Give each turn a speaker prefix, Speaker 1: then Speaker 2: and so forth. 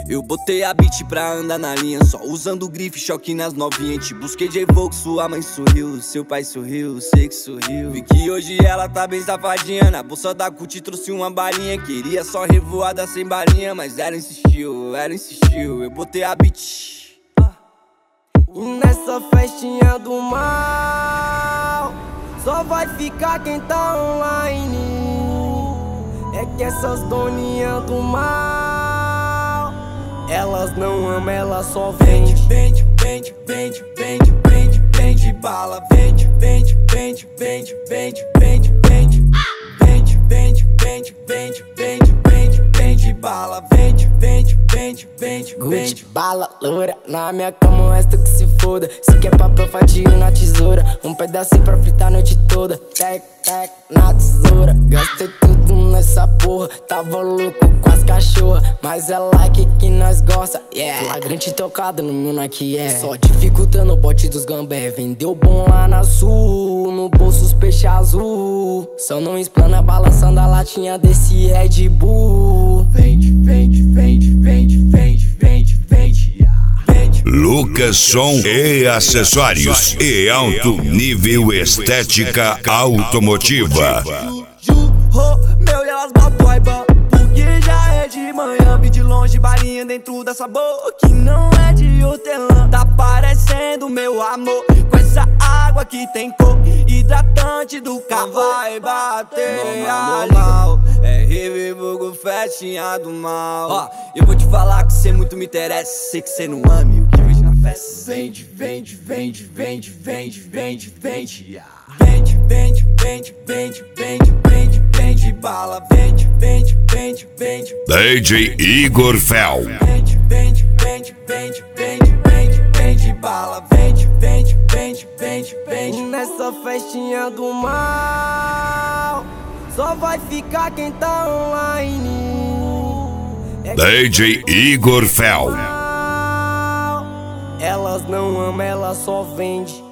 Speaker 1: Eu botei a beat pra andar na linha, só usando grife, choque nas novinhas. Te busquei de Evoque, sua mãe sorriu, seu pai sorriu, sei que sorriu. Vi que hoje ela tá bem safadinha, na bolsa da Gucci trouxe uma balinha. Queria só revoada sem balinha, mas ela insistiu, Eu botei a beat.
Speaker 2: E nessa festinha do mal, só vai ficar quem tá online. É que essas doninhas do mal, elas não amam, elas só vende.
Speaker 1: Vende bala, vende bala, vende
Speaker 2: Gucci, bala, loura, na minha cama o resto que se foda. Se quer papel, fatinho na tesoura, um pedacinho pra fritar a noite toda. Tec, na tesoura, gastei tudo nessa porra. Tava louco com as cachorras, mas é like que nós gosta, yeah. Flagrante tocado no meu Nike, yeah. Só dificultando o bote dos gambé. Vendeu bom lá na Sul, no bolso os peixe azul. Só não explana balançando a latinha desse Red Bull.
Speaker 1: Vende.
Speaker 3: Lucas Som e acessórios e alto nível estética automotiva.
Speaker 1: Meu, e elas botam aiba, porque já é de manhã. Vi de longe balinha dentro dessa boca que não é de hortelã. Tá parecendo meu amor, com essa água que tem cor, hidratante do carro. Vai bater mal, é revivo festinha do mal. Ó, eu vou te falar que cê muito me interessa, sei que cê não ame o que vejo na festa. Vende bala, vende
Speaker 3: DJ Igor Fel.
Speaker 1: Vende bala, vende.
Speaker 2: E nessa festinha do mal, só vai ficar quem tá online. É
Speaker 3: DJ Igor Fel.
Speaker 2: elas não amam, elas só vende.